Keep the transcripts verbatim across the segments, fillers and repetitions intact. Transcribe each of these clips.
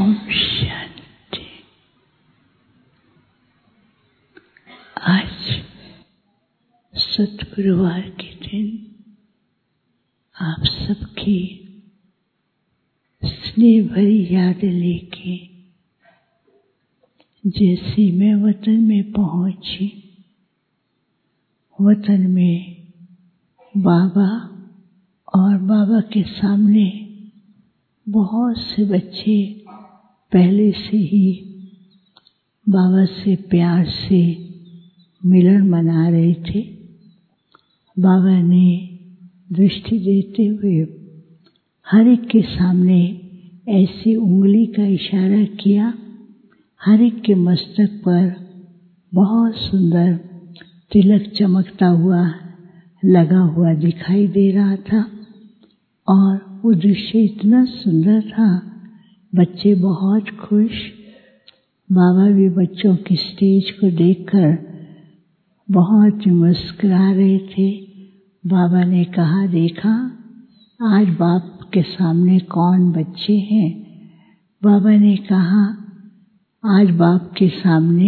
ओम शांति। आज सतगुरुवार के दिन आप सबकी स्नेह भरी याद लेके जैसे मैं वतन में पहुंची, वतन में बाबा और बाबा के सामने बहुत से बच्चे पहले से ही बाबा से प्यार से मिलन मना रहे थे। बाबा ने दृष्टि देते हुए हर एक के सामने ऐसी उंगली का इशारा किया। हर एक के मस्तक पर बहुत सुंदर तिलक चमकता हुआ लगा हुआ दिखाई दे रहा था और वो दृश्य इतना सुंदर था। बच्चे बहुत खुश। बाबा भी बच्चों की स्टेज को देखकर बहुत मुस्कुरा रहे थे। बाबा ने कहा, देखा आज बाप के सामने कौन बच्चे हैं। बाबा ने कहा, आज बाप के सामने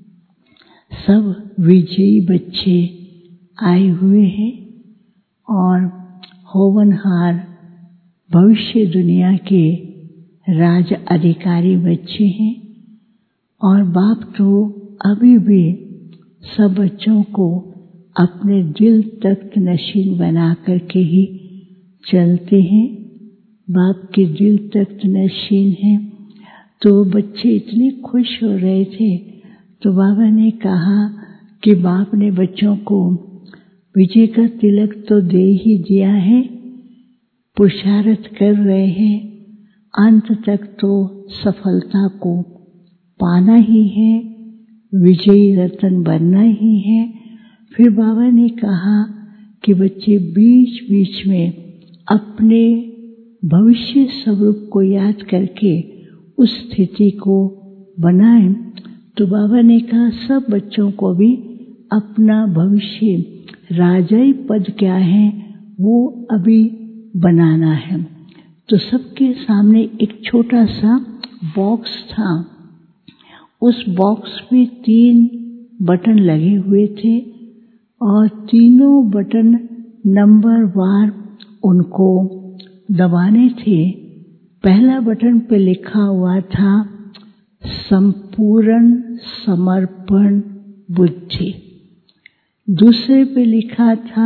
सब विजयी बच्चे आए हुए हैं और होवनहार भविष्य दुनिया के राज अधिकारी बच्चे हैं। और बाप तो अभी भी सब बच्चों को अपने दिल तख्त नशीन बना करके ही चलते हैं। बाप के दिल तख्त नशीन हैं। तो बच्चे इतने खुश हो रहे थे। तो बाबा ने कहा कि बाप ने बच्चों को विजय का तिलक तो दे ही दिया है, पुरुषार्थ कर रहे हैं, अंत तक तो सफलता को पाना ही है, विजयी रतन बनना ही है। फिर बाबा ने कहा कि बच्चे बीच बीच में अपने भविष्य स्वरूप को याद करके उस स्थिति को बनाएं। तो बाबा ने कहा सब बच्चों को भी अपना भविष्य राजाई पद क्या है वो अभी बनाना है। तो सबके सामने एक छोटा सा बॉक्स था। उस बॉक्स में तीन बटन लगे हुए थे और तीनों बटन नंबर वार उनको दबाने थे। पहला बटन पे लिखा हुआ था संपूर्ण समर्पण बुद्धि। दूसरे पे लिखा था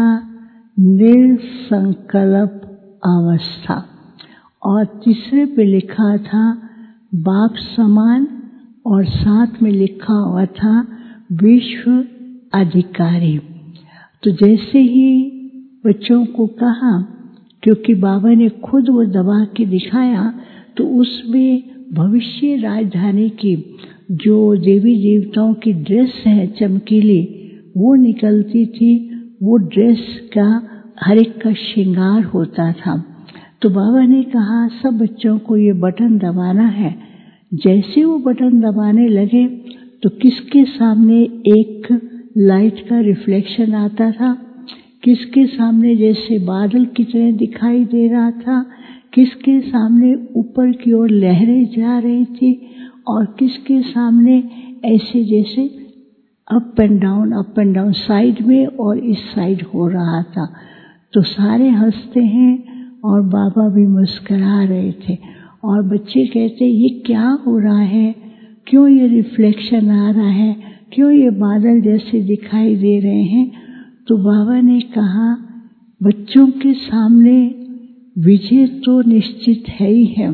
निर्संकल्प अवस्था और तीसरे पे लिखा था बाप समान और साथ में लिखा हुआ था विश्व अधिकारी। तो जैसे ही बच्चों को कहा, क्योंकि बाबा ने खुद वो दबा के दिखाया, तो उसमें भविष्य राजधानी की जो देवी देवताओं की ड्रेस है चमकीली वो निकलती थी। वो ड्रेस का हर एक का श्रृंगार होता था। तो बाबा ने कहा सब बच्चों को ये बटन दबाना है। जैसे वो बटन दबाने लगे तो किसके सामने एक लाइट का रिफ्लेक्शन आता था, किसके सामने जैसे बादल की तरह दिखाई दे रहा था, किसके सामने ऊपर की ओर लहरें जा रही थी और किसके सामने ऐसे जैसे up and down up and down side में और इस साइड हो रहा था। तो सारे हंसते हैं और बाबा भी मुस्कुरा रहे थे और बच्चे कहते ये क्या हो रहा है, क्यों ये रिफ्लेक्शन आ रहा है, क्यों ये बादल जैसे दिखाई दे रहे हैं। तो बाबा ने कहा बच्चों के सामने विजय तो निश्चित है ही है,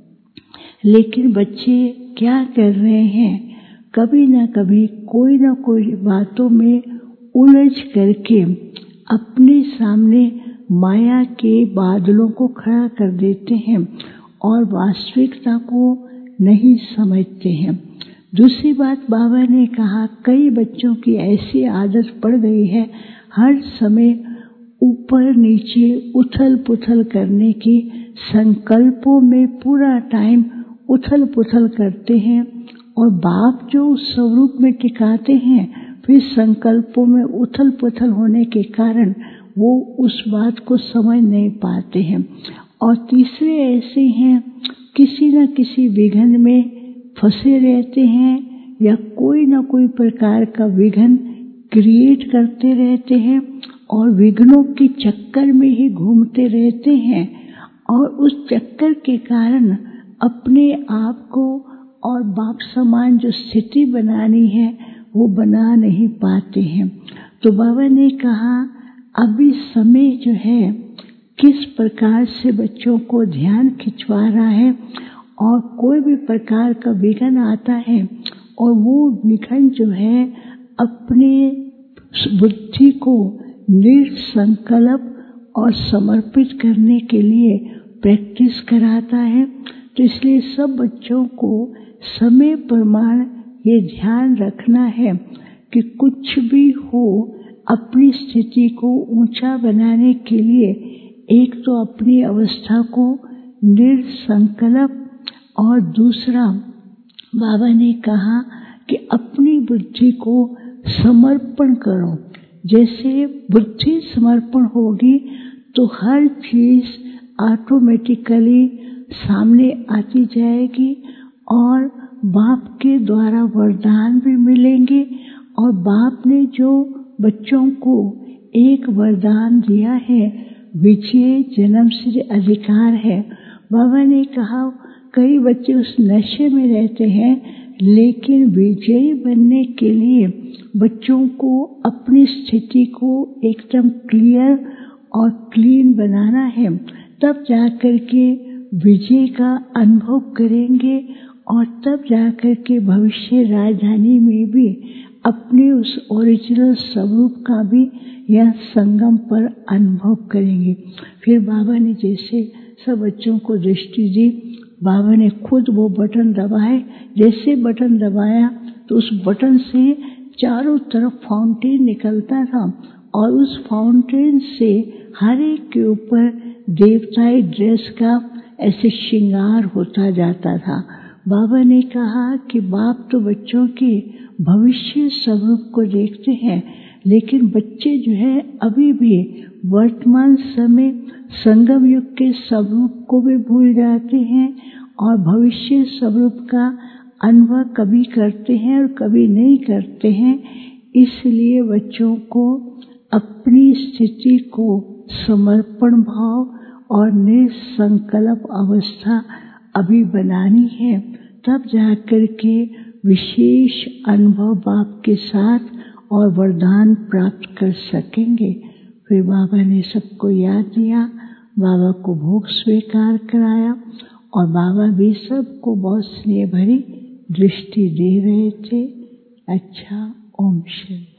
लेकिन बच्चे क्या कर रहे हैं, कभी ना कभी कोई ना कोई बातों में उलझ करके अपने सामने माया के बादलों को खड़ा कर देते हैं और वास्तविकता को नहीं समझते हैं। दूसरी बात बाबा ने कहा कई बच्चों की ऐसी आदत पड़ गई है हर समय ऊपर नीचे उथल पुथल करने की, संकल्पों में पूरा टाइम उथल पुथल करते हैं और बाप जो उस स्वरूप में टिकाते हैं फिर संकल्पों में उथल पुथल होने के कारण वो उस बात को समझ नहीं पाते हैं और तीसरे ऐसे हैं किसी न किसी विघ्न में फंसे रहते हैं या कोई न कोई प्रकार का विघ्न क्रिएट करते रहते हैं और विघ्नों के चक्कर में ही घूमते रहते हैं और उस चक्कर के कारण अपने आप को और बाप समान जो स्थिति बनानी है वो बना नहीं पाते हैं। तो बाबा ने कहा अभी समय जो है किस प्रकार से बच्चों को ध्यान खिंचवा रहा है और कोई भी प्रकार का विघ्न आता है और वो विघ्न जो है अपने बुद्धि को निर्संकल्प और समर्पित करने के लिए प्रैक्टिस कराता है। तो इसलिए सब बच्चों को समय प्रमाण ये ध्यान रखना है कि कुछ भी हो अपनी स्थिति को ऊंचा बनाने के लिए एक तो अपनी अवस्था को निर्संकल्प और दूसरा बाबा ने कहा कि अपनी बुद्धि को समर्पण करो। जैसे बुद्धि समर्पण होगी तो हर चीज ऑटोमेटिकली सामने आती जाएगी और बाप के द्वारा वरदान भी मिलेंगे। और बाप ने जो बच्चों को एक वरदान दिया है विजय जन्म से अधिकार है। बाबा ने कहा कई बच्चे उस नशे में रहते हैं लेकिन विजयी बनने के लिए बच्चों को अपनी स्थिति को एकदम क्लियर और क्लीन बनाना है, तब जाकर के विजय का अनुभव करेंगे और तब जाकर के भविष्य राजधानी में भी अपने उस ओरिजिनल स्वरूप का भी यह संगम पर अनुभव करेंगे। फिर बाबा ने जैसे सब बच्चों को दृष्टि दी, बाबा ने खुद वो बटन दबाए। जैसे बटन दबाया तो उस बटन से चारों तरफ फाउंटेन निकलता था और उस फाउंटेन से हर एक के ऊपर देवताई ड्रेस का ऐसे श्रृंगार होता जाता था। बाबा ने कहा कि बाप तो बच्चों के भविष्य स्वरूप को देखते हैं लेकिन बच्चे जो है अभी भी वर्तमान समय संगम युग के स्वरूप को भी भूल जाते हैं और भविष्य स्वरूप का अनुभव कभी करते हैं और कभी नहीं करते हैं। इसलिए बच्चों को अपनी स्थिति को समर्पण भाव और निसंकल्प अवस्था अभी बनानी है, तब जाकर के विशेष अनुभव बाप के साथ और वरदान प्राप्त कर सकेंगे। फिर बाबा ने सबको याद दिया, बाबा को भोग स्वीकार कराया और बाबा भी सबको बहुत स्नेह भरी दृष्टि दे रहे थे। अच्छा, ओम शांति।